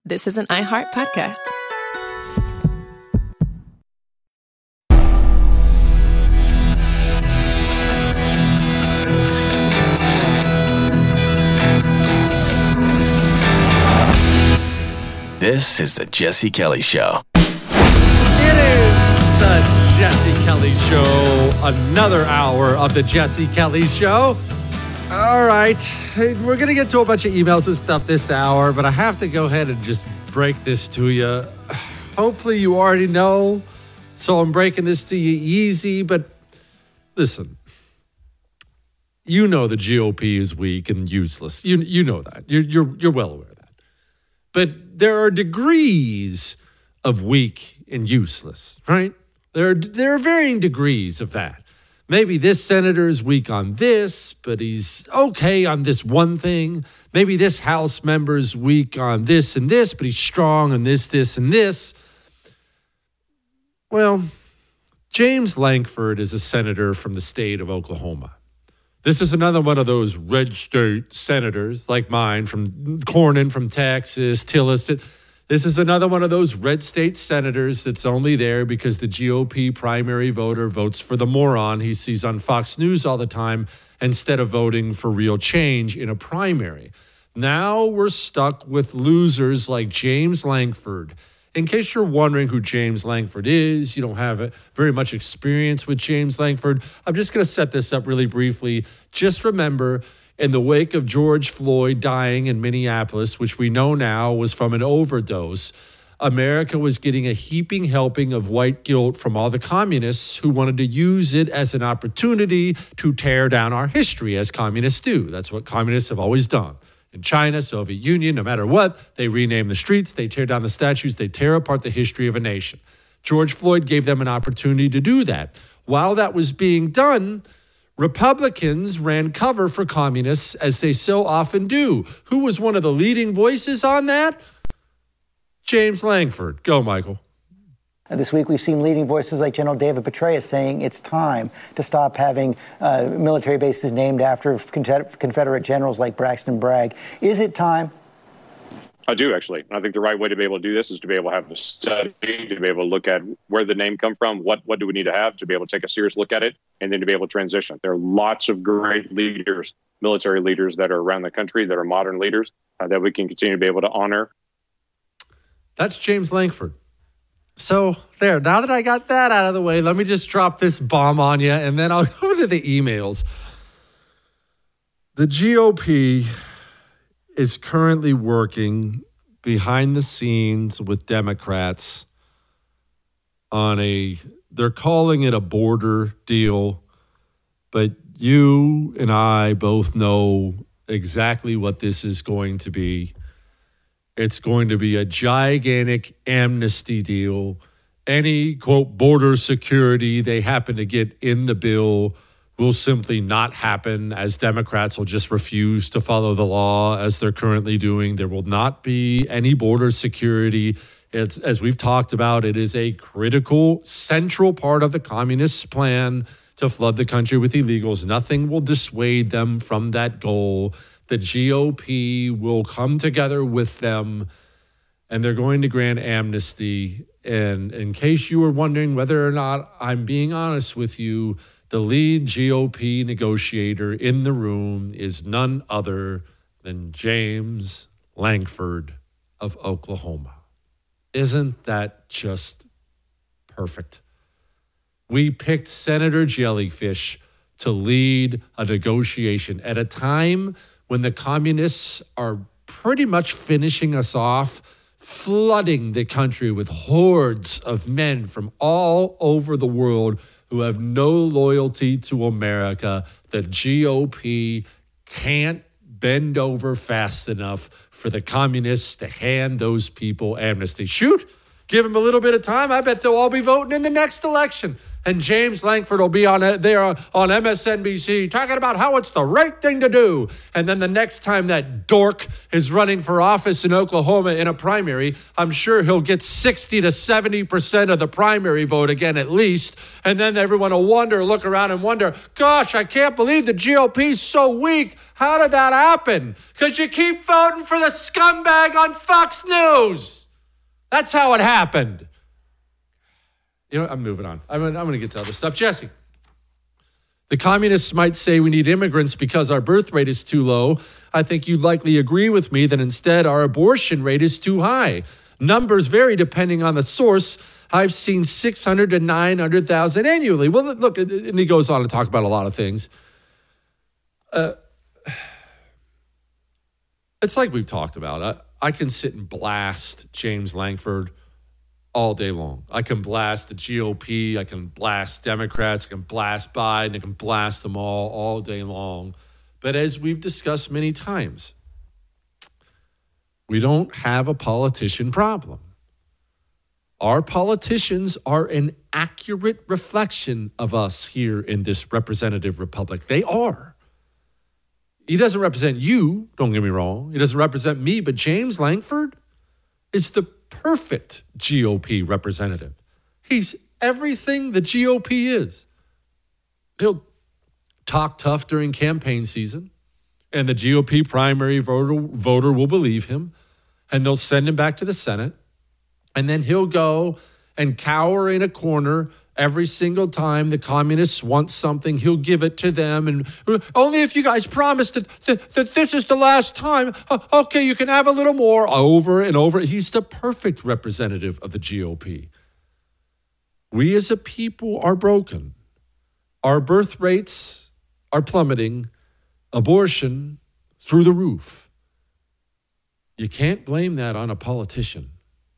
This is an iHeart podcast. This is the Jesse Kelly Show. It is the Jesse Kelly Show. Another hour of the Jesse Kelly Show. All right. Hey, we're going to get to a bunch of emails and stuff this hour, but I have to go ahead and just break this to you. Hopefully you already know, so I'm breaking this to you easy, but listen. You know the GOP is weak and useless. You know that. You're well aware of that. But there are degrees of weak and useless, right? There are varying degrees of that. Maybe this senator is weak on this, but he's okay on this one thing. Maybe this House member is weak on this and this, but he's strong on this, and this. Well, James Lankford is a senator from the state of Oklahoma. This is another one of those red state senators like mine from Cornyn, from Texas, Tillis. This is another one of those red state senators that's only there because the GOP primary voter votes for the moron he sees on Fox News all the time instead of voting for real change in a primary. Now we're stuck with losers like James Lankford. In case you're wondering who James Lankford is, you don't have very much experience with James Lankford, I'm just going to set this up really briefly. Just remember, in the wake of George Floyd dying in Minneapolis, which we know now was from an overdose, America was getting a heaping helping of white guilt from all the communists who wanted to use it as an opportunity to tear down our history, as communists do. That's what communists have always done. In China, Soviet Union, no matter what, they rename the streets, they tear down the statues, they tear apart the history of a nation. George Floyd gave them an opportunity to do that. While that was being done, Republicans ran cover for communists, as they so often do. Who was one of the leading voices on that? James Lankford. Go, Michael. This week, we've seen leading voices like General David Petraeus saying it's time to stop having military bases named after Confederate generals like Braxton Bragg. Is it time? I do, actually. I think the right way to be able to do this is to be able to have a study, to be able to look at where the name come from, what do we need to have to be able to take a serious look at it, and then to be able to transition. There are lots of great leaders, military leaders that are around the country that are modern leaders that we can continue to be able to honor. That's James Lankford. So there, now that I got that out of the way, let me just drop this bomb on you, and then I'll go to the emails. The GOP is currently working behind the scenes with Democrats on they're calling it a border deal, but you and I both know exactly what this is going to be. It's going to be a gigantic amnesty deal. Any, quote, border security they happen to get in the bill will simply not happen, as Democrats will just refuse to follow the law as they're currently doing. There will not be any border security. It's, as we've talked about, it is a critical, central part of the communists' plan to flood the country with illegals. Nothing will dissuade them from that goal. The GOP will come together with them, and they're going to grant amnesty. And in case you were wondering whether or not I'm being honest with you, the lead GOP negotiator in the room is none other than James Lankford of Oklahoma. Isn't that just perfect? We picked Senator Jellyfish to lead a negotiation at a time when the communists are pretty much finishing us off, flooding the country with hordes of men from all over the world who have no loyalty to America. The GOP can't bend over fast enough for the communists to hand those people amnesty. Shoot, give them a little bit of time. I bet they'll all be voting in the next election. And James Lankford will be on MSNBC talking about how it's the right thing to do. And then the next time that dork is running for office in Oklahoma in a primary, I'm sure he'll get 60 to 70% of the primary vote again at least. And then everyone will look around and wonder, gosh, I can't believe the GOP's so weak. How did that happen? Because you keep voting for the scumbag on Fox News. That's how it happened. You know, I'm moving on. I'm going to get to other stuff. Jesse, the communists might say we need immigrants because our birth rate is too low. I think you'd likely agree with me that instead our abortion rate is too high. Numbers vary depending on the source. I've seen 600 to 900,000 annually. Well, look, and he goes on to talk about a lot of things. It's like we've talked about. I can sit and blast James Lankford all day long. I can blast the GOP. I can blast Democrats. I can blast Biden. I can blast them all day long. But as we've discussed many times, we don't have a politician problem. Our politicians are an accurate reflection of us here in this representative republic. They are. He doesn't represent you, don't get me wrong. He doesn't represent me, but James Lankford is the perfect GOP representative. He's everything the GOP is. He'll talk tough during campaign season, and the GOP primary voter will believe him, and they'll send him back to the Senate, and then he'll go and cower in a corner every single time the communists want something. He'll give it to them, and only if you guys promise that this is the last time, okay, you can have a little more, over and over. He's the perfect representative of the GOP. We as a people are broken. Our birth rates are plummeting, abortion through the roof. You can't blame that on a politician.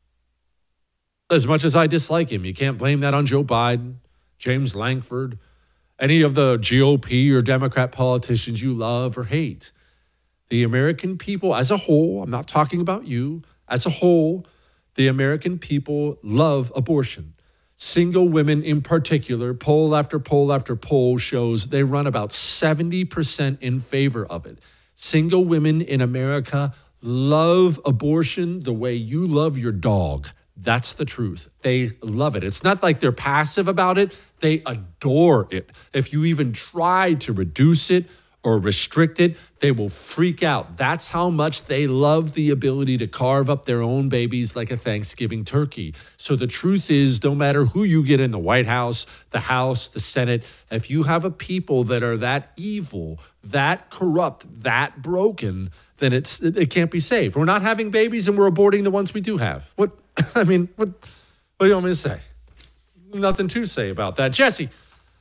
As much as I dislike him, you can't blame that on Joe Biden, James Lankford, any of the GOP or Democrat politicians you love or hate. The American people as a whole, I'm not talking about you, as a whole, the American people love abortion. Single women in particular, poll after poll after poll shows they run about 70% in favor of it. Single women in America love abortion the way you love your dog. That's the truth. They love it. It's not like they're passive about it. They adore it. If you even try to reduce it or restrict it, they will freak out. That's how much they love the ability to carve up their own babies like a Thanksgiving turkey. So the truth is, no matter who you get in the White House, the Senate, if you have a people that are that evil, that corrupt, that broken, then it can't be saved. We're not having babies and we're aborting the ones we do have. What do you want me to say? Nothing to say about that. Jesse,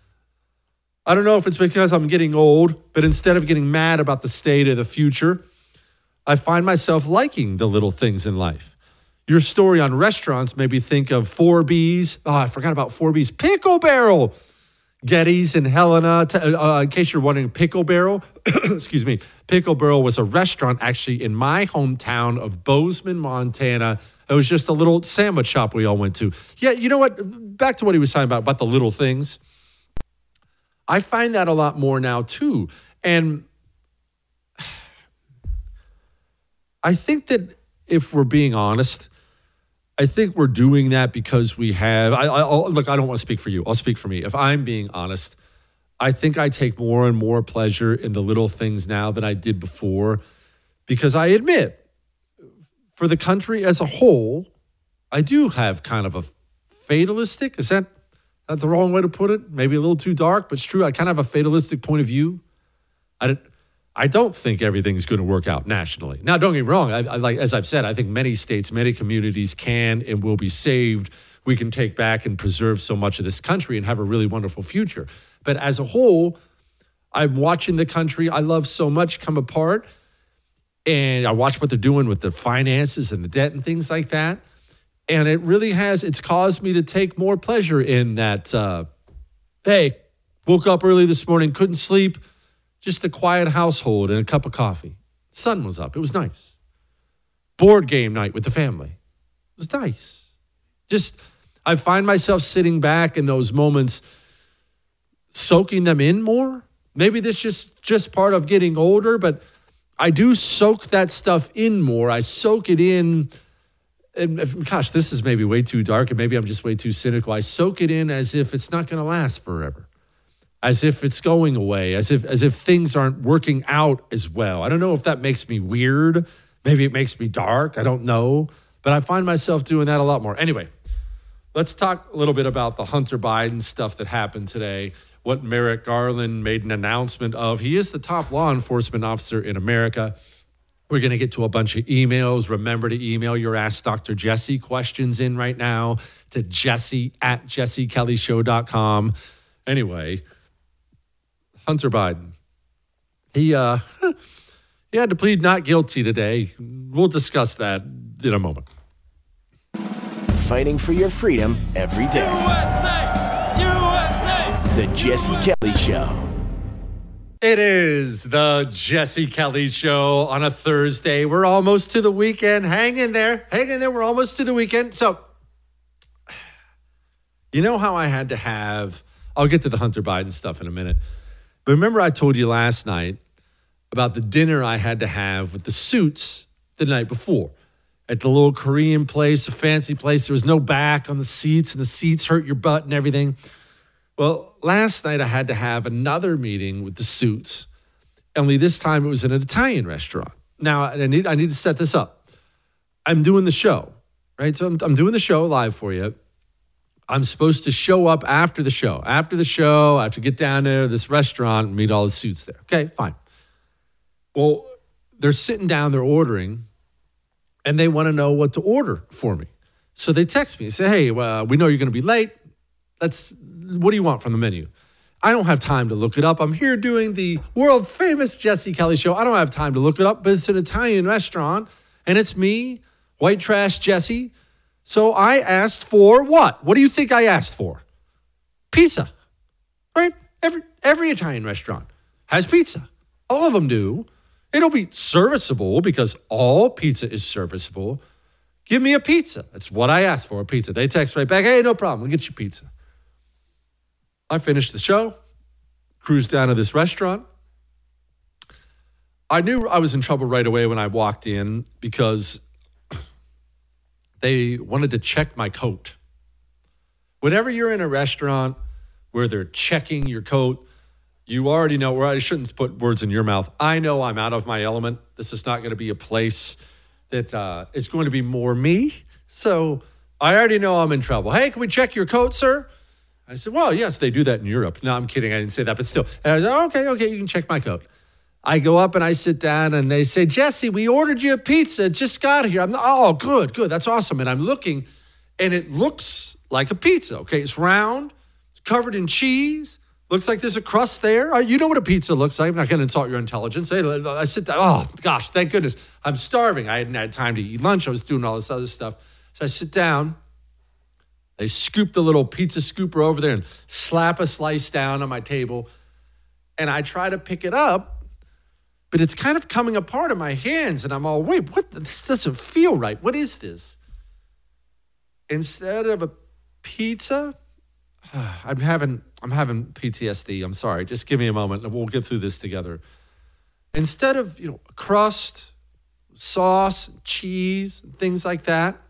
I don't know if it's because I'm getting old, but instead of getting mad about the state of the future, I find myself liking the little things in life. Your story on restaurants made me think of 4B's. Oh, I forgot about 4B's. Pickle Barrel. Getty's and Helena. In case you're wondering, Pickle Barrel, excuse me, Pickle Barrel was a restaurant actually in my hometown of Bozeman, Montana. It was just a little sandwich shop we all went to. Yeah, you know what? Back to what he was talking about the little things. I find that a lot more now too. And I think that if we're being honest, I think we're doing that because we have, look, I don't want to speak for you. I'll speak for me. If I'm being honest, I think I take more and more pleasure in the little things now than I did before, because I admit, for the country as a whole, I do have kind of a fatalistic, is that the wrong way to put it? Maybe a little too dark, but it's true. I kind of have a fatalistic point of view. I don't think everything's going to work out nationally. Now, don't get me wrong. As I've said, I think many states, many communities can and will be saved. We can take back and preserve so much of this country and have a really wonderful future. But as a whole, I'm watching the country I love so much come apart. And I watch what they're doing with the finances and the debt and things like that. And it really it's caused me to take more pleasure in that, hey, woke up early this morning, couldn't sleep, just a quiet household and a cup of coffee. Sun was up. It was nice. Board game night with the family. It was nice. I find myself sitting back in those moments soaking them in more. Maybe this is just part of getting older, but I do soak that stuff in more. I soak it in, and gosh, this is maybe way too dark, and maybe I'm just way too cynical. I soak it in as if it's not going to last forever, as if it's going away, as if things aren't working out as well. I don't know if that makes me weird. Maybe it makes me dark. I don't know, but I find myself doing that a lot more. Anyway, let's talk a little bit about the Hunter Biden stuff that happened today. What Merrick Garland made an announcement of. He is the top law enforcement officer in America. We're going to get to a bunch of emails. Remember to email your Ask Dr. Jesse questions in right now to jesse@jessekellyshow.com. Anyway, Hunter Biden. He had to plead not guilty today. We'll discuss that in a moment. Fighting for your freedom every day. USA! USA! The Jesse Kelly Show. It is the Jesse Kelly Show on a Thursday. We're almost to the weekend. Hang in there. We're almost to the weekend. So, you know how I had to have, I'll get to the Hunter Biden stuff in a minute. But remember I told you last night about the dinner I had to have with the suits the night before at the little Korean place, a fancy place. There was no back on the seats, and the seats hurt your butt and everything. Well, last night I had to have another meeting with the suits, only this time it was in an Italian restaurant. Now, I need to set this up. I'm doing the show, right? So I'm doing the show live for you. I'm supposed to show up after the show. After the show, I have to get down there to this restaurant and meet all the suits there. Okay, fine. Well, they're sitting down, they're ordering, and they want to know what to order for me. So they text me and say, hey, well, we know you're going to be late. What do you want from the menu? I don't have time to look it up. I'm here doing the world famous Jesse Kelly Show. I don't have time to look it up, but it's an Italian restaurant, and it's me, white trash Jesse. So I asked for what? What do you think I asked for? Pizza, right? Every Italian restaurant has pizza. All of them do. It'll be serviceable because all pizza is serviceable. Give me a pizza. That's what I asked for, a pizza. They text right back, hey, no problem. We'll get you pizza. I finished the show, cruised down to this restaurant. I knew I was in trouble right away when I walked in because they wanted to check my coat. Whenever you're in a restaurant where they're checking your coat, you already know, I shouldn't put words in your mouth. I know I'm out of my element. This is not going to be a place that it's going to be more me. So I already know I'm in trouble. Hey, can we check your coat, sir? I said, well, yes, they do that in Europe. No, I'm kidding. I didn't say that, but still. And I said, okay, you can check my coat. I go up and I sit down and they say, Jesse, we ordered you a pizza. It just got here. Good. That's awesome. And I'm looking and it looks like a pizza. Okay, it's round. It's covered in cheese. Looks like there's a crust there. You know what a pizza looks like. I'm not going to insult your intelligence. I sit down. Oh, gosh, thank goodness. I'm starving. I hadn't had time to eat lunch. I was doing all this other stuff. So I sit down. They scoop the little pizza scooper over there and slap a slice down on my table. And I try to pick it up, but it's kind of coming apart in my hands. And I'm all, wait, what? This doesn't feel right. What is this? Instead of a pizza, I'm having PTSD. I'm sorry. Just give me a moment and we'll get through this together. Instead of, crust, sauce, cheese, things like that,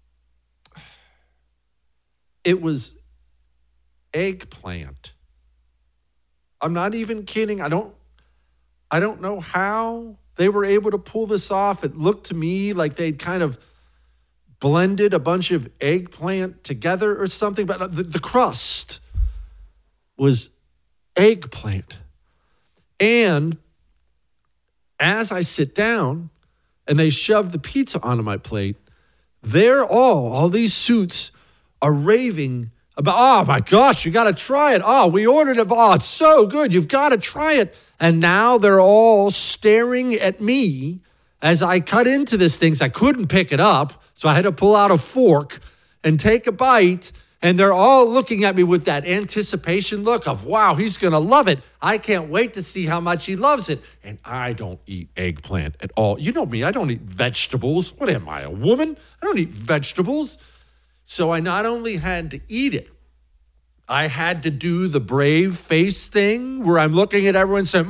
it was eggplant. I'm not even kidding. I don't know how they were able to pull this off. It looked to me like they'd kind of blended a bunch of eggplant together or something, but the crust was eggplant. And as I sit down and they shove the pizza onto my plate, all these suits are raving about, oh my gosh, you got to try it. Oh, we ordered it. Oh, it's so good. You've got to try it. And now they're all staring at me as I cut into this thing. I couldn't pick it up, so I had to pull out a fork and take a bite. And they're all looking at me with that anticipation look of, wow, he's going to love it. I can't wait to see how much he loves it. And I don't eat eggplant at all. You know me, I don't eat vegetables. What am I, a woman? I don't eat vegetables. So I not only had to eat it, I had to do the brave face thing where I'm looking at everyone saying,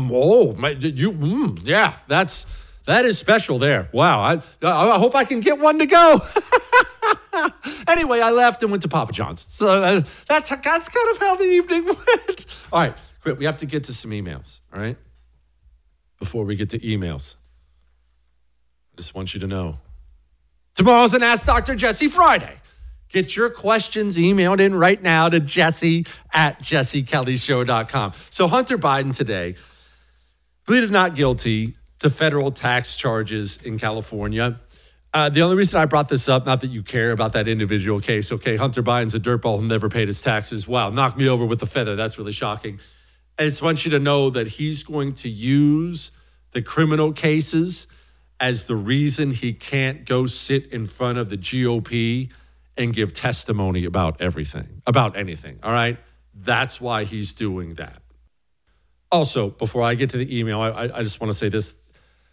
yeah, that is special there. Wow, I hope I can get one to go. Anyway, I left and went to Papa John's. So that's kind of how the evening went. All right, quick, we have to get to some emails, all right? Before we get to emails, I just want you to know, tomorrow's an Ask Dr. Jesse Friday. Get your questions emailed in right now to jesse@jessekellyshow.com. So Hunter Biden today pleaded not guilty to federal tax charges in California. The only reason I brought this up, not that you care about that individual case. Okay, Hunter Biden's a dirtball who never paid his taxes. Wow, knock me over with a feather. That's really shocking. I just want you to know that he's going to use the criminal cases as the reason he can't go sit in front of the GOP and give testimony about everything, about anything, all right? That's why he's doing that. Also, before I get to the email, I just want to say this.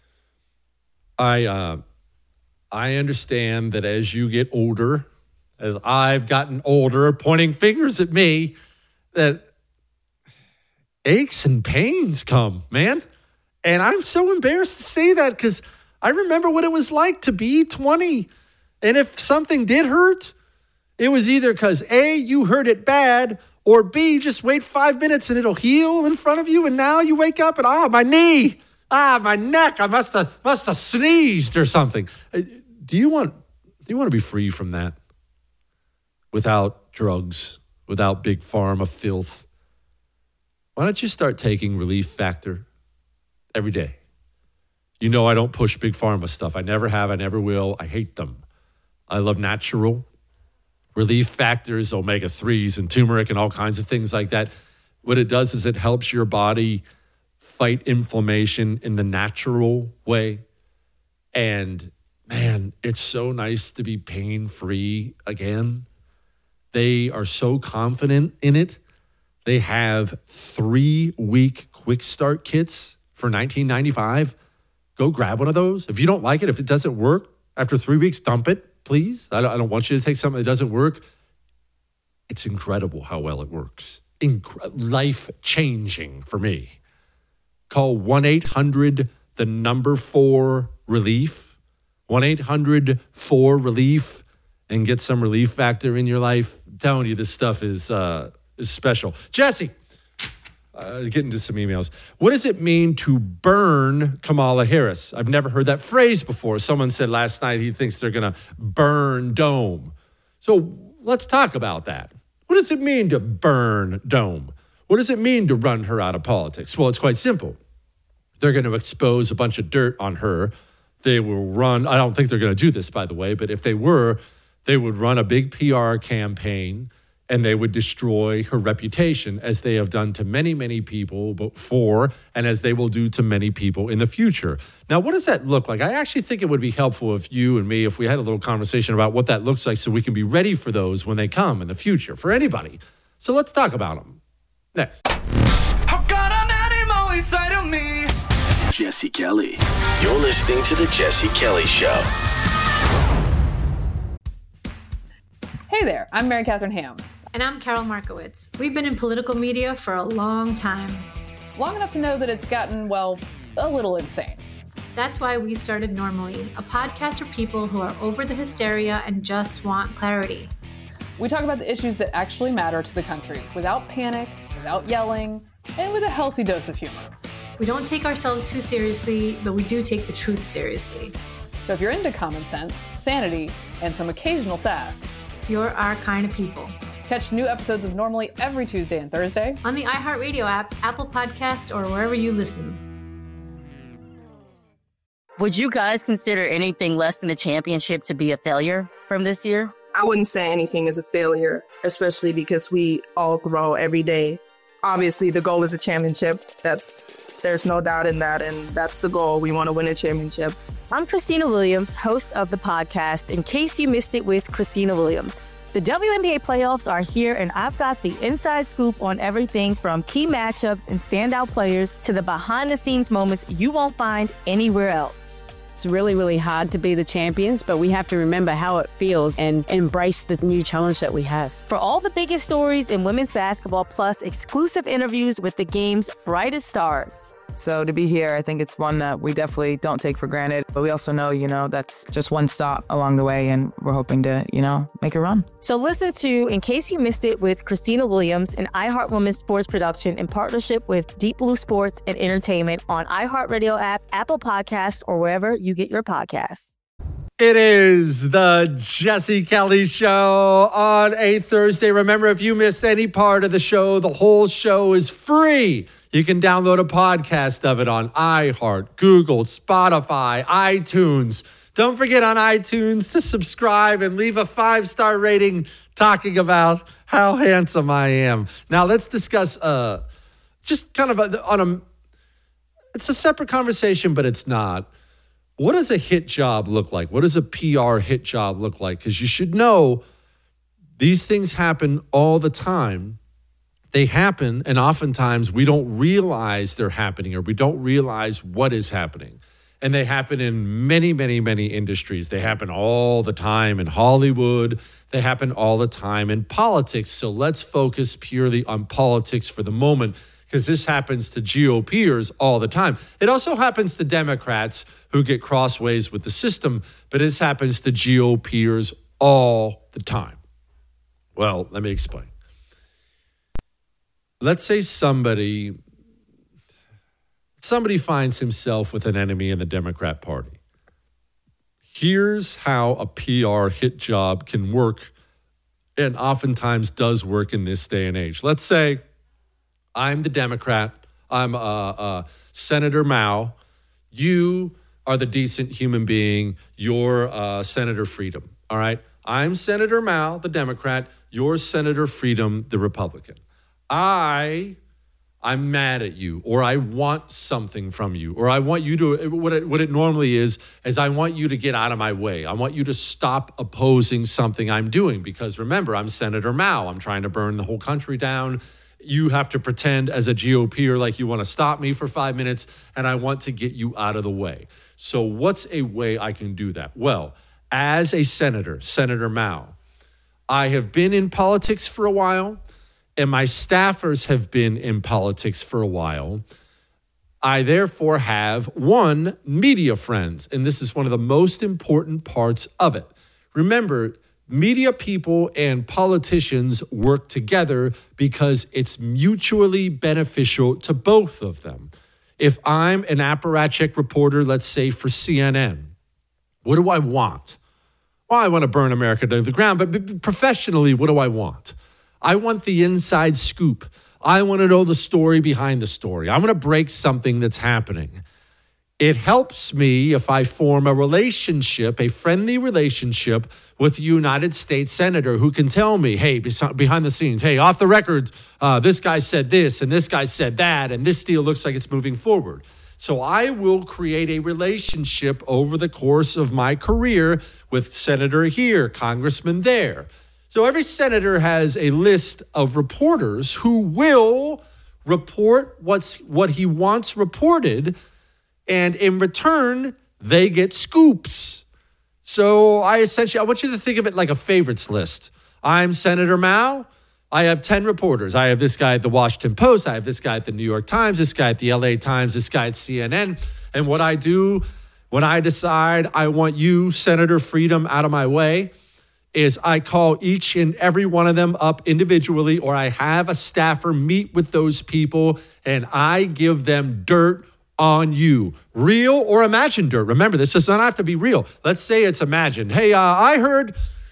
I understand that as you get older, as I've gotten older, pointing fingers at me, that aches and pains come, man. And I'm so embarrassed to say that because I remember what it was like to be 20. And if something did hurt, it was either because A, you hurt it bad, or B, just wait 5 minutes and it'll heal in front of you. And now you wake up and, my knee, my neck, I must have sneezed or something. Do you want to be free from that? Without drugs, without big pharma filth? Why don't you start taking Relief Factor every day? You know I don't push big pharma stuff. I never have, I never will. I hate them. I love natural. Relief Factors, omega-3s and turmeric and all kinds of things like that. What it does is it helps your body fight inflammation in the natural way. And man, it's so nice to be pain-free again. They are so confident in it. They have 3-week quick start kits for $19.95. Go grab one of those. If you don't like it, if it doesn't work, after 3 weeks, dump it. Please, I don't want you to take something that doesn't work. It's incredible how well it works. Life-changing for me. Call 1-800-4-RELIEF, 1-800-4-RELIEF, and get some Relief Factor in your life. I'm telling you, this stuff is special. Jesse, get into some emails. What does it mean to burn Kamala Harris? I've never heard that phrase before. Someone said last night he thinks they're going to burn Dome. So let's talk about that. What does it mean to burn Dome? What does it mean to run her out of politics? Well, it's quite simple. They're going to expose a bunch of dirt on her. They will run, I don't think they're going to do this, by the way, but if they were, they would run a big PR campaign and they would destroy her reputation, as they have done to many, many people before, and as they will do to many people in the future. Now, what does that look like? I actually think it would be helpful if you and me, if we had a little conversation about what that looks like so we can be ready for those when they come in the future, for anybody. So let's talk about them. Next. I've got an animal inside of me. This is Jesse Kelly. You're listening to The Jesse Kelly Show. Hey there, I'm Mary Catherine Ham. And I'm Carol Markowitz. We've been in political media for a long time. Long enough to know that it's gotten, well, a little insane. That's why we started Normally, a podcast for people who are over the hysteria and just want clarity. We talk about the issues that actually matter to the country, without panic, without yelling, and with a healthy dose of humor. We don't take ourselves too seriously, but we do take the truth seriously. So if you're into common sense, sanity, and some occasional sass, you're our kind of people. Catch new episodes of Normally every Tuesday and Thursday on the iHeartRadio app, Apple Podcasts, or wherever you listen. Would you guys consider anything less than a championship to be a failure from this year? I wouldn't say anything is a failure, especially because we all grow every day. Obviously, the goal is a championship. There's no doubt in that, and that's the goal. We want to win a championship. I'm Christina Williams, host of the podcast, In Case You Missed It with Christina Williams. The WNBA playoffs are here, and I've got the inside scoop on everything from key matchups and standout players to the behind-the-scenes moments you won't find anywhere else. It's really, really hard to be the champions, but we have to remember how it feels and embrace the new challenge that we have. For all the biggest stories in women's basketball, plus exclusive interviews with the game's brightest stars. So to be here, I think it's one that we definitely don't take for granted. But we also know, that's just one stop along the way, and we're hoping to, make a run. So listen to In Case You Missed It with Christina Williams, an iHeart Women's Sports production in partnership with Deep Blue Sports and Entertainment on iHeartRadio app, Apple Podcast, or wherever you get your podcasts. It is the Jesse Kelly Show on a Thursday. Remember, if you missed any part of the show, the whole show is free. You can download a podcast of it on iHeart, Google, Spotify, iTunes. Don't forget on iTunes to subscribe and leave a 5-star rating talking about how handsome I am. Now let's discuss just kind of it's a separate conversation, but it's not. What does a hit job look like? What does a PR hit job look like? Because you should know these things happen all the time. They happen, and oftentimes we don't realize they're happening, or we don't realize what is happening. And they happen in many, many, many industries. They happen all the time in Hollywood. They happen all the time in politics. So let's focus purely on politics for the moment, because this happens to GOPers all the time. It also happens to Democrats who get crossways with the system, but this happens to GOPers all the time. Well, let me explain. Let's say somebody finds himself with an enemy in the Democrat Party. Here's how a PR hit job can work, and oftentimes does work in this day and age. Let's say I'm the Democrat. I'm Senator Mao. You are the decent human being. You're Senator Freedom. All right? I'm Senator Mao, the Democrat. You're Senator Freedom, the Republican. I'm mad at you, or I want something from you, or I want you to, what it normally is I want you to get out of my way. I want you to stop opposing something I'm doing, because remember, I'm Senator Mao. I'm trying to burn the whole country down. You have to pretend as a GOPer like you want to stop me for 5 minutes, and I want to get you out of the way. So what's a way I can do that? Well, as a senator, Senator Mao, I have been in politics for a while, and my staffers have been in politics for a while. I therefore have media friends, and this is one of the most important parts of it. Remember, media people and politicians work together because it's mutually beneficial to both of them. If I'm an apparatchik reporter, let's say for CNN, what do I want? Well, I want to burn America to the ground, but professionally, what do I want? I want the inside scoop. I want to know the story behind the story. I want to break something that's happening. It helps me if I form a relationship, a friendly relationship with a United States senator who can tell me, hey, behind the scenes, hey, off the record, this guy said this and this guy said that, and this deal looks like it's moving forward. So I will create a relationship over the course of my career with senator here, congressman there. So every senator has a list of reporters who will report what he wants reported, and in return, they get scoops. So I want you to think of it like a favorites list. I'm Senator Mao. I have 10 reporters. I have this guy at the Washington Post. I have this guy at the New York Times, this guy at the LA Times, this guy at CNN. And what I do when I decide I want you, Senator Freedom, out of my way, is I call each and every one of them up individually, or I have a staffer meet with those people, and I give them dirt on you. Real or imagined dirt. Remember, this does not have to be real. Let's say it's imagined. Hey, I heard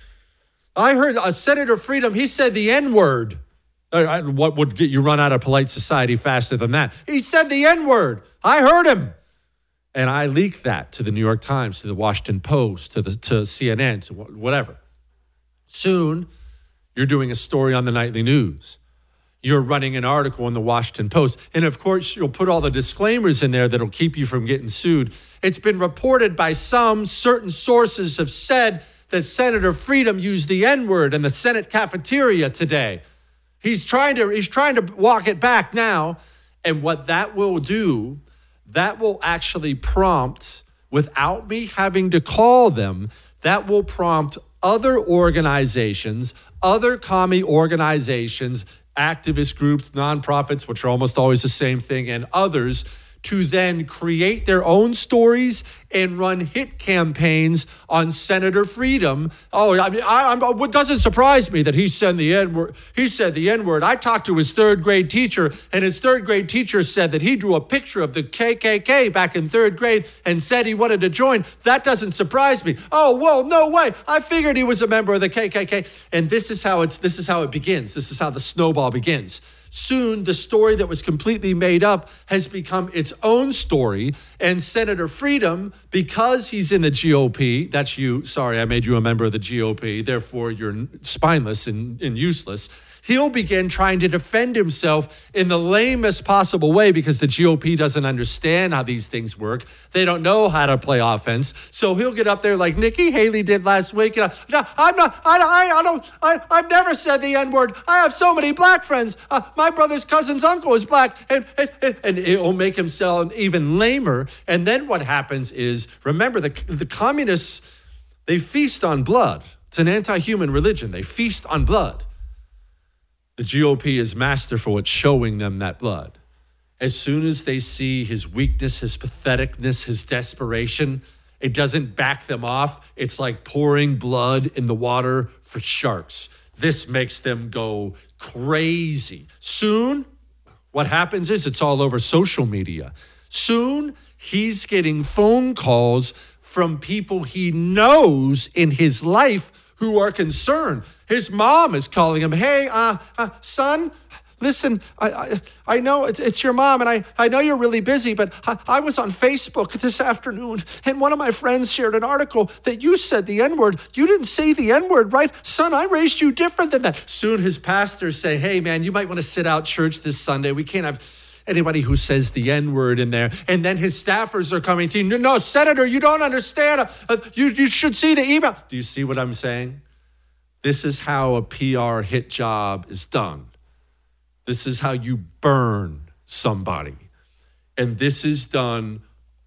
Senator Freedom, he said the N-word. What would get you run out of polite society faster than that? He said the N-word. I heard him. And I leak that to the New York Times, to the Washington Post, to CNN, to whatever. Soon, you're doing a story on the nightly news. You're running an article in the Washington Post. And of course, you'll put all the disclaimers in there that'll keep you from getting sued. It's been reported by certain sources have said that Senator Freedom used the N-word in the Senate cafeteria today. He's trying to walk it back now. And what that will do, that will actually prompt without me having to call them, that will prompt other organizations, other commie organizations, activist groups, nonprofits, which are almost always the same thing, and others to then create their own stories and run hit campaigns on Senator Freedom. Oh, I mean, what doesn't surprise me that he said the N-word. He said the N-word. I talked to his third grade teacher, and his third grade teacher said that he drew a picture of the KKK back in third grade and said he wanted to join. That doesn't surprise me. Oh, well, no way. I figured he was a member of the KKK. And this is how it begins. This is how the snowball begins. Soon, the story that was completely made up has become its own story. And Senator Freedom, because he's in the GOP, that's you. Sorry, I made you a member of the GOP. Therefore, you're spineless and useless. He'll begin trying to defend himself in the lamest possible way because the GOP doesn't understand how these things work. They don't know how to play offense. So he'll get up there like Nikki Haley did last week. And I've never said the N-word. I have so many black friends. My brother's cousin's uncle is black. And it'll make him sound even lamer. And then what happens is, remember, the communists, they feast on blood. It's an anti-human religion. They feast on blood. The GOP is masterful at showing them that blood. As soon as they see his weakness, his patheticness, his desperation, it doesn't back them off. It's like pouring blood in the water for sharks. This makes them go crazy. Soon, what happens is it's all over social media. Soon, he's getting phone calls from people he knows in his life who are concerned. His mom is calling him, hey, son, listen, I know it's your mom, and I know you're really busy, but I was on Facebook this afternoon, and one of my friends shared an article that you said the N-word. You didn't say the N-word, right? Son, I raised you different than that. Soon his pastors say, hey, man, you might want to sit out church this Sunday. We can't have anybody who says the N-word in there. And then his staffers are coming to you. No, Senator, you don't understand. You should see the email. Do you see what I'm saying? This is how a PR hit job is done. This is how you burn somebody. And this is done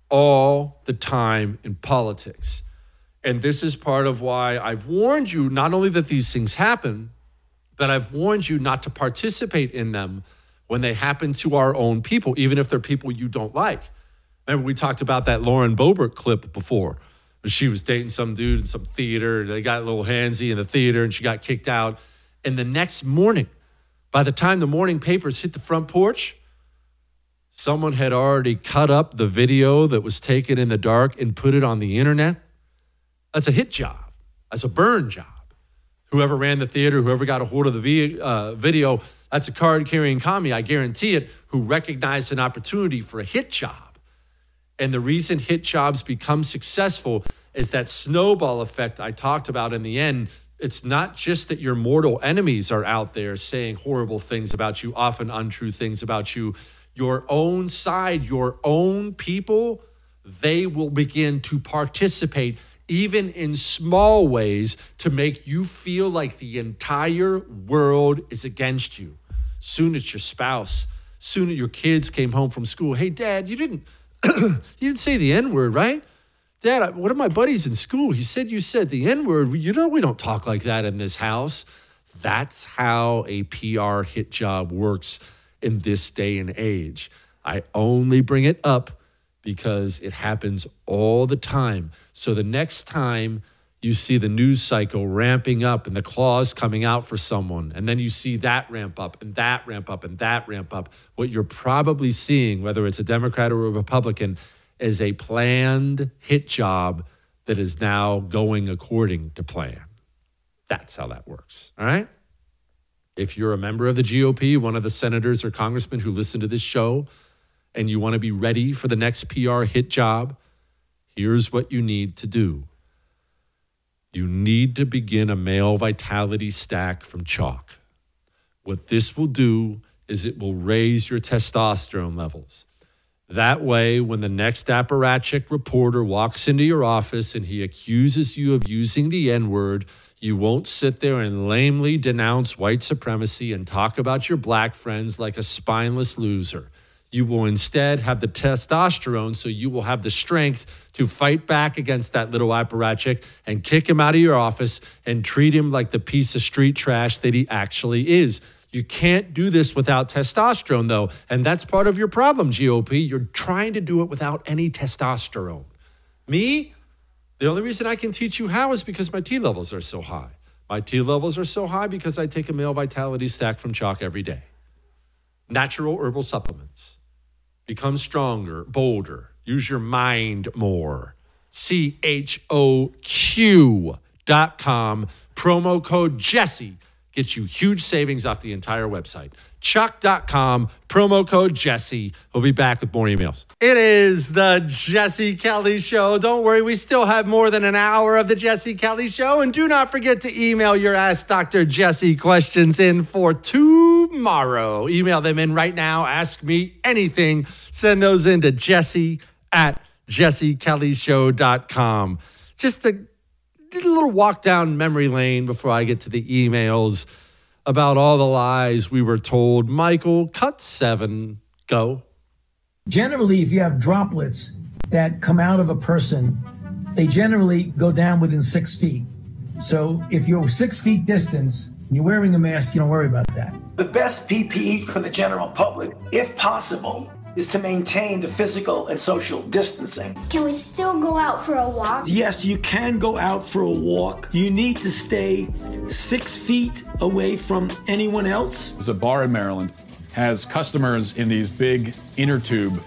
all the time in politics. And this is part of why I've warned you not only that these things happen, but I've warned you not to participate in them when they happen to our own people, even if they're people you don't like. Remember, we talked about that Lauren Boebert clip before. She was dating some dude in some theater. They got a little handsy in the theater, and she got kicked out. And the next morning, by the time the morning papers hit the front porch, someone had already cut up the video that was taken in the dark and put it on the internet. That's a hit job. That's a burn job. Whoever ran the theater, whoever got a hold of the video, that's a card-carrying commie, I guarantee it, who recognized an opportunity for a hit job. And the reason hit jobs become successful is that snowball effect I talked about in the end. It's not just that your mortal enemies are out there saying horrible things about you, often untrue things about you. Your own side, your own people, they will begin to participate even in small ways to make you feel like the entire world is against you. Soon it's your spouse. Soon your kids came home from school. Hey, Dad, you didn't say the N-word, right? Dad, one of my buddies in school, he said you said the N-word. You know we don't talk like that in this house. That's how a PR hit job works in this day and age. I only bring it up because it happens all the time. So the next time you see the news cycle ramping up and the claws coming out for someone, and then you see that ramp up and that ramp up and that ramp up, what you're probably seeing, whether it's a Democrat or a Republican, is a planned hit job that is now going according to plan. That's how that works, all right? If you're a member of the GOP, one of the senators or congressmen who listen to this show, and you want to be ready for the next PR hit job, here's what you need to do. You need to begin a male vitality stack from chalk. What this will do is it will raise your testosterone levels. That way, when the next apparatchik reporter walks into your office and he accuses you of using the N-word, you won't sit there and lamely denounce white supremacy and talk about your black friends like a spineless loser. You will instead have the testosterone, so you will have the strength to fight back against that little apparatchik and kick him out of your office and treat him like the piece of street trash that he actually is. You can't do this without testosterone, though, and that's part of your problem, GOP. You're trying to do it without any testosterone. Me, the only reason I can teach you how is because my T levels are so high. My T levels are so high because I take a male vitality stack from Chalk every day. Natural herbal supplements. Become stronger, bolder. Use your mind more. CHOQ.com. Promo code Jesse gets you huge savings off the entire website. Chuck.com, promo code Jesse. We'll be back with more emails. It is the Jesse Kelly Show. Don't worry, we still have more than an hour of the Jesse Kelly Show. And do not forget to email your Ask Dr. Jesse questions in for tomorrow. Email them in right now. Ask me anything. Send those in to jesse@jessekellyshow.com. Just a little walk down memory lane before I get to the emails about all the lies we were told. Michael, cut 7, go. Generally, if you have droplets that come out of a person, they generally go down within 6 feet. So if you're 6 feet distance, and you're wearing a mask, you don't worry about that. The best PPE for the general public, if possible, is to maintain the physical and social distancing. Can we still go out for a walk? Yes, you can go out for a walk. You need to stay 6 feet away from anyone else. There's a bar in Maryland, has customers in these big inner tube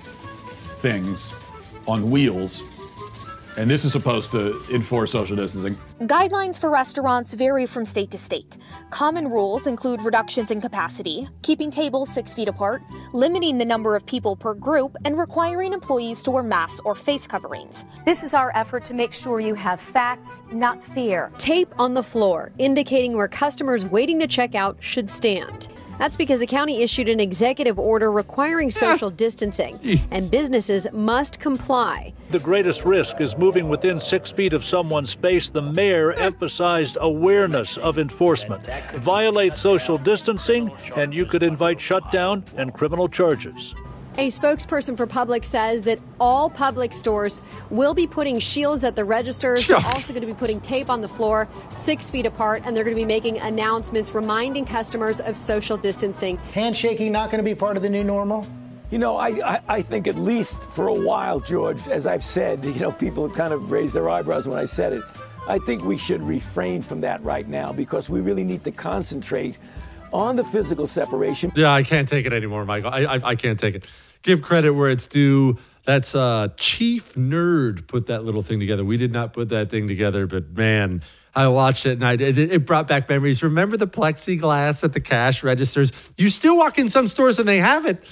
things on wheels, and this is supposed to enforce social distancing. Guidelines for restaurants vary from state to state. Common rules include reductions in capacity, keeping tables 6 feet apart, limiting the number of people per group, and requiring employees to wear masks or face coverings. This is our effort to make sure you have facts, not fear. Tape on the floor, indicating where customers waiting to check out should stand. That's because the county issued an executive order requiring social distancing, and businesses must comply. The greatest risk is moving within 6 feet of someone's space. The mayor emphasized awareness of enforcement. Violate social distancing, and you could invite shutdown and criminal charges. A spokesperson for Publix says that all Publix stores will be putting shields at the registers. They're also going to be putting tape on the floor 6 feet apart, and they're going to be making announcements reminding customers of social distancing. Handshaking not going to be part of the new normal? You know, I think at least for a while, George, as I've said, you know, people have kind of raised their eyebrows when I said it. I think we should refrain from that right now because we really need to concentrate on the physical separation. Yeah, I can't take it anymore, Michael. I can't take it. Give credit where it's due. That's Chief Nerd put that little thing together. We did not put that thing together, but man, I watched it and it brought back memories. Remember the plexiglass at the cash registers? You still walk in some stores and they have it.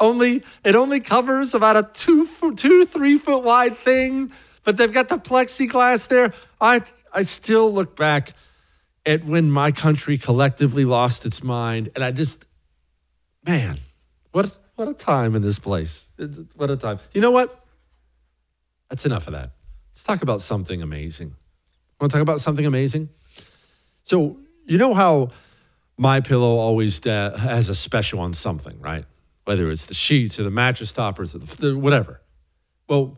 It only covers about a 2-3 foot wide thing, but they've got the plexiglass there. I still look back at when my country collectively lost its mind, and I just, man, what a time in this place. What a time. You know what? That's enough of that. Let's talk about something amazing. Want to talk about something amazing? So, you know how MyPillow always has a special on something, right? Whether it's the sheets or the mattress toppers or the whatever. Well,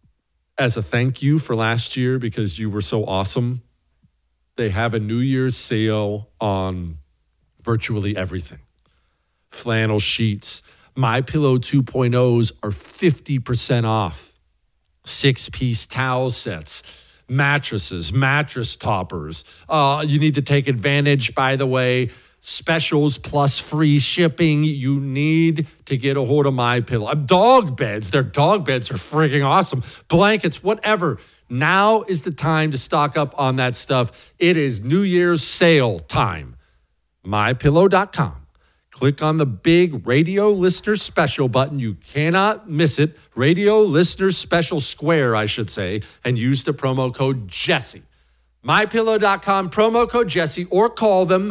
as a thank you for last year because you were so awesome, they have a New Year's sale on virtually everything. Flannel sheets. MyPillow 2.0s are 50% off. 6-piece towel sets, mattresses, mattress toppers. You need to take advantage, by the way, specials plus free shipping. You need to get a hold of MyPillow. Dog beds. Their dog beds are freaking awesome. Blankets, whatever. Now is the time to stock up on that stuff. It is New Year's sale time. MyPillow.com. Click on the big radio listener special button. You cannot miss it. Radio listener special square, I should say, and use the promo code Jesse. MyPillow.com, promo code Jesse, or call them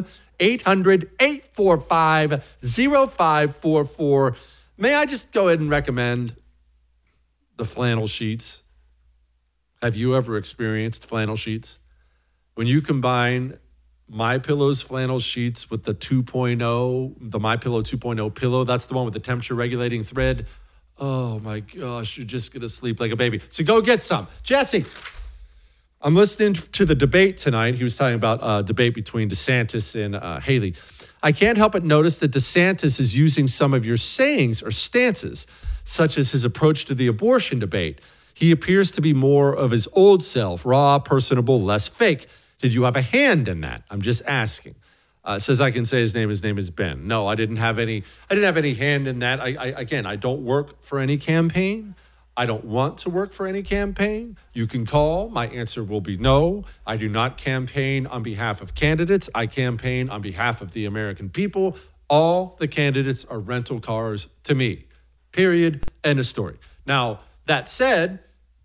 800-845-0544. May I just go ahead and recommend the flannel sheets? Have you ever experienced flannel sheets? When you combine MyPillow's flannel sheets with the 2.0, the MyPillow 2.0 pillow. That's the one with the temperature regulating thread. Oh my gosh, you're just going to sleep like a baby. So go get some. Jesse, I'm listening to the debate tonight. He was talking about a debate between DeSantis and Haley. I can't help but notice that DeSantis is using some of your sayings or stances, such as his approach to the abortion debate. He appears to be more of his old self, raw, personable, less fake. Did you have a hand in that? I'm just asking. Says I can say his name. His name is Ben. No, I didn't have any hand in that. I don't work for any campaign. I don't want to work for any campaign. You can call. My answer will be no. I do not campaign on behalf of candidates. I campaign on behalf of the American people. All the candidates are rental cars to me. Period. End of story. Now, that said,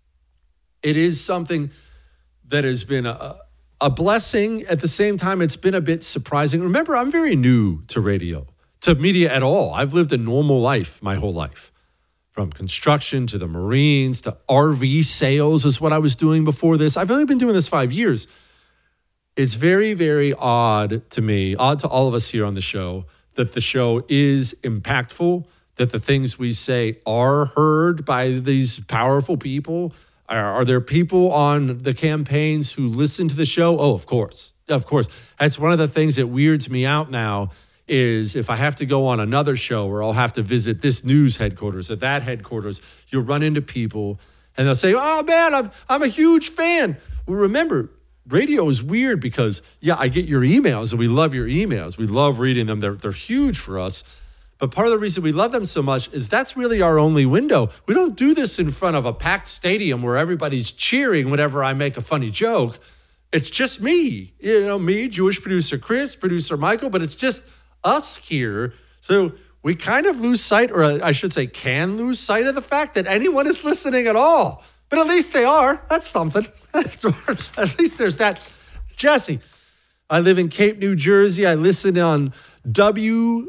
it is something that has been a blessing. At the same time, it's been a bit surprising. Remember, I'm very new to radio, to media at all. I've lived a normal life my whole life. From construction to the Marines to RV sales is what I was doing before this. I've only been doing this 5 years. It's very, very odd to me, odd to all of us here on the show, that the show is impactful, that the things we say are heard by these powerful people. Are there people on the campaigns who listen to the show? Oh, of course. Of course. That's one of the things that weirds me out now is if I have to go on another show or I'll have to visit this news headquarters or that headquarters, you'll run into people and they'll say, oh man, I'm a huge fan. Well, remember, radio is weird because, yeah, I get your emails and we love your emails. We love reading them. They're huge for us. But part of the reason we love them so much is that's really our only window. We don't do this in front of a packed stadium where everybody's cheering whenever I make a funny joke. It's just me, me, Jewish producer Chris, producer Michael, but it's just us here. So we kind of lose sight, or I should say can lose sight of the fact that anyone is listening at all. But at least they are. That's something. At least there's that. Jesse, I live in Cape, New Jersey. I listen on WDOV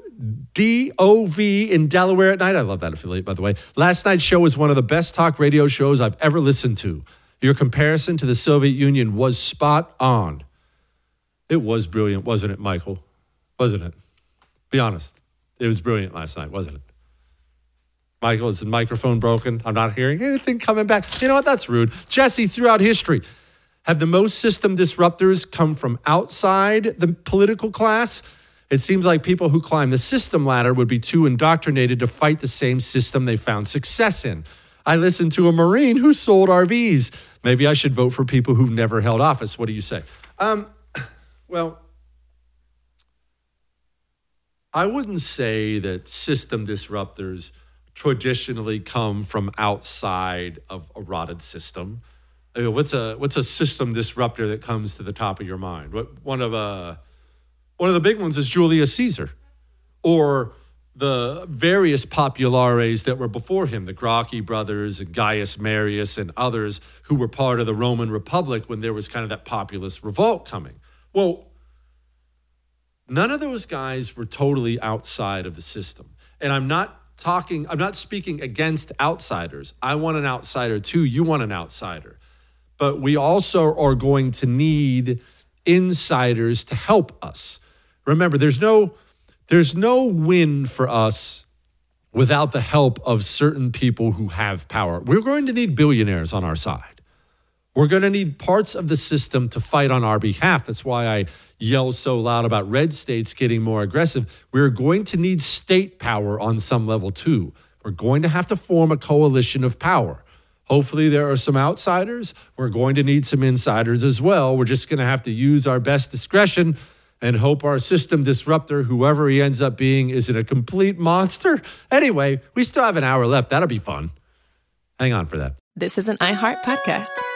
in Delaware at night. I love that affiliate, by the way. Last night's show was one of the best talk radio shows I've ever listened to. Your comparison to the Soviet Union was spot on. It was brilliant, wasn't it, Michael? Wasn't it? Be honest. It was brilliant last night, wasn't it? Michael, is the microphone broken? I'm not hearing anything coming back. You know what? That's rude. Jesse, throughout history, have the most system disruptors come from outside the political class? It seems like people who climb the system ladder would be too indoctrinated to fight the same system they found success in. I listened to a Marine who sold RVs. Maybe I should vote for people who never held office. What do you say? Well, I wouldn't say that system disruptors traditionally come from outside of a rotted system. I mean, what's a system disruptor that comes to the top of your mind? One of the big ones is Julius Caesar, or the various populares that were before him, the Gracchi brothers and Gaius Marius and others who were part of the Roman Republic when there was kind of that populist revolt coming. Well, none of those guys were totally outside of the system. And I'm not speaking against outsiders. I want an outsider too. You want an outsider. But we also are going to need insiders to help us. Remember, there's no win for us without the help of certain people who have power. We're going to need billionaires on our side. We're going to need parts of the system to fight on our behalf. That's why I yell so loud about red states getting more aggressive. We're going to need state power on some level too. We're going to have to form a coalition of power. Hopefully there are some outsiders. We're going to need some insiders as well. We're just going to have to use our best discretion and hope our system disruptor, whoever he ends up being, isn't a complete monster. Anyway, we still have an hour left. That'll be fun. Hang on for that. This is an iHeart podcast.